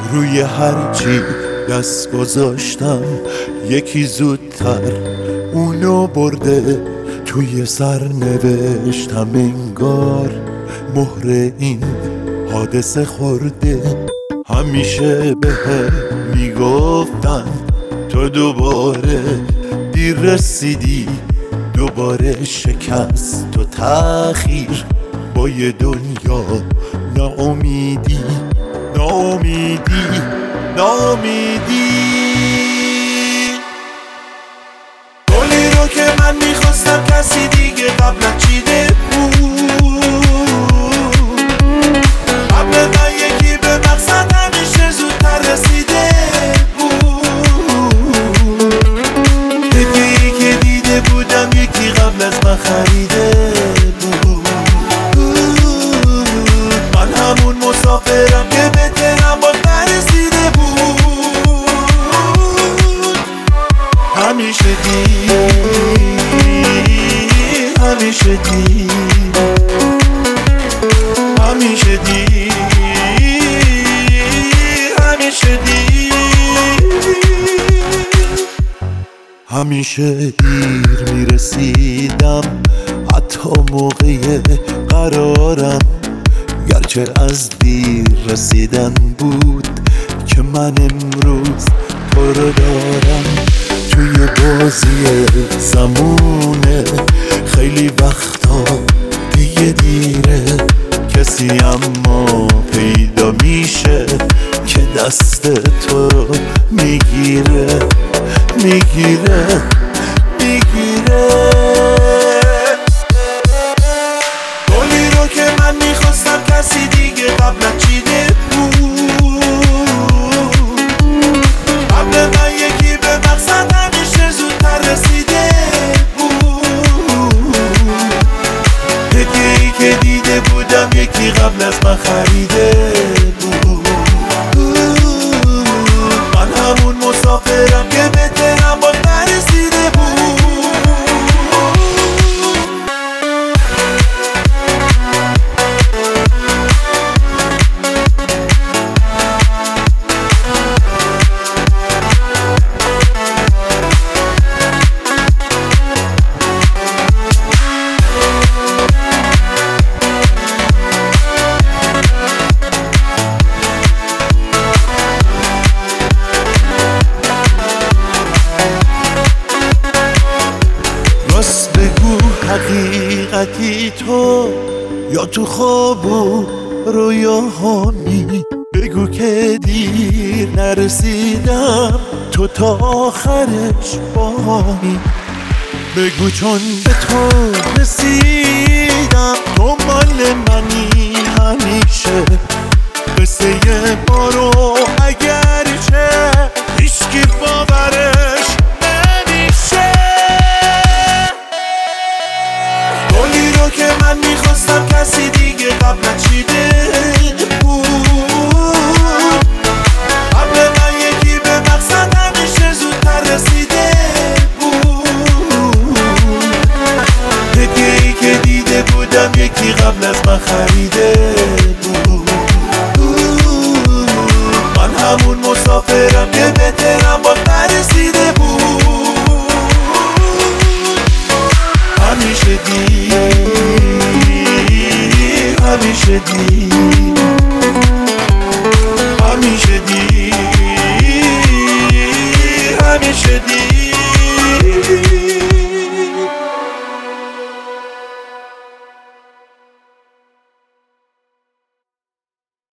روی هرچی دست گذاشتم یکی زودتر اونو برده. توی سر نوشتم انگار مهر این حادثه خورده. همیشه به میگفتن تو دوباره دیر رسیدی، دوباره شکست و تأخیر با یه دنیا ناامیدی. ناامیدی ناامیدی گلی رو که من میخواستم کسی دیگه قبل چیده بود. قبل من یکی به مقصد همیشه زودتر رسیده بود. هدیه‌ای که دیده بودم یکی قبل از من خریده بود. من همون مسافرم که به تهران باز نرسیده بود. همیشه همیشه همیشه همیشه دیر میرسیدم حتی موقع قرارم. گرچه از دیر رسیدن بود که من امروز تو رو دارم. توی بازی زمونه خیلی وقتا دیگه دیره. کسی اما پیدا میشه که دست تو رو میگیره میگیره میگیره. گلی رو که من میخواستم کسی دیگه قبل چیده بود. قبل من یکی به مقصد همیشه زودتر رسیده بود. هدیه‌ای که دیده بودم یکی قبل از من خریده بود. من همون مسافرم که به تهران باز نرسیده بود. راست بگو حقیقتی تو یا تو خواب و رویاهامی. بگو که دیر نرسیدم تو تا آخرش باهامی. بگو چون به تو رسیدم تو مال منی همیشه. قصه ما رو اگر چه هیچکی باورش نمیشه. گلی رو که من میخواستم کسی دیگه قبل چیده بود. قبل من یکی به مقصد همیشه زودتر رسیده بود. هدیه‌ای که دیده بودم یکی قبل از من خریده بود. من همون مسافرم که به تهران باز نرسیده بود. همیشه دیر همیشه دیر